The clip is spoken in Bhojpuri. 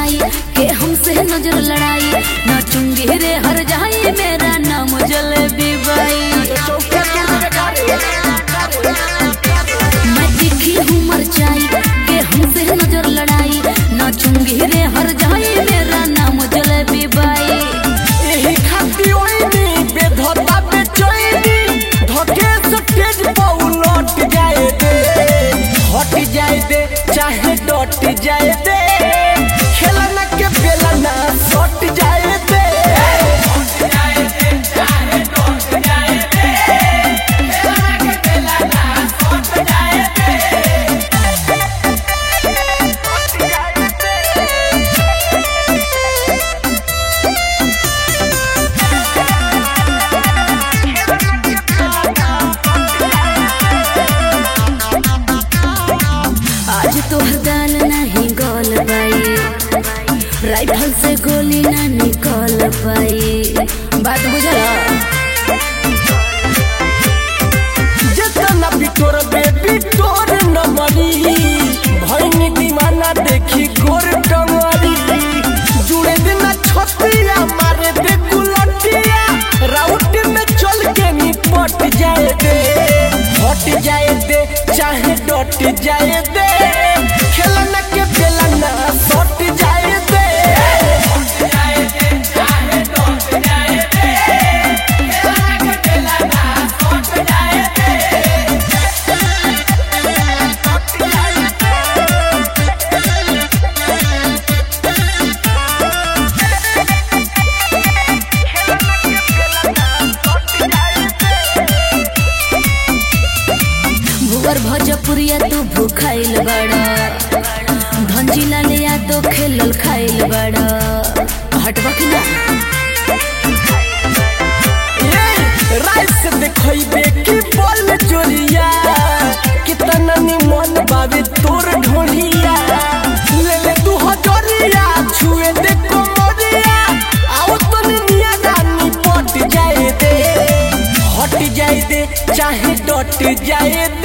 जाई के हमसे नजर लड़ाई नाचूंगी रे हर जाई मेरा नाम जलेबी बाई। मैं तीखी हूँ मरचाई के हमसे नजर लड़ाई नाचूंगी रे हर जाई मेरा नाम जलेबी बाई। यही खाती ओइनी बेधता बेचैनी धके स्टेज पर उलट जाए दे हट जाए दे चाहे डट जाए दे खेलना के बेला ना सट जाए दे आज तोहर दाल नहीं गल पाई राइफल से गोली ना निकल पाई बात बुझला। जितना भी तोर बेबी तोर न मरी भइनी दीवाना देखी गोर डंगरी जुड़े देना छतिया मारे दे गुलटिया राउट में चल के निपट जाए दे हट जाए दे चाहे डट जाए दे खेलना के बेला ना सट जाए दे भुवर भोजपुरिया तू भूखाइल बड़ा धंजिला लिया तो खेलल खाइल बड़ा हटवा कि ना। राइस देखइबे कि बोल जोरिया कितना निमन बावे तोर ढोलिया ले ले तू हजरिया छुए दे कोमरिया आओ तो निया रानी पट जाए दे हट जाए दे चाहे डट जाए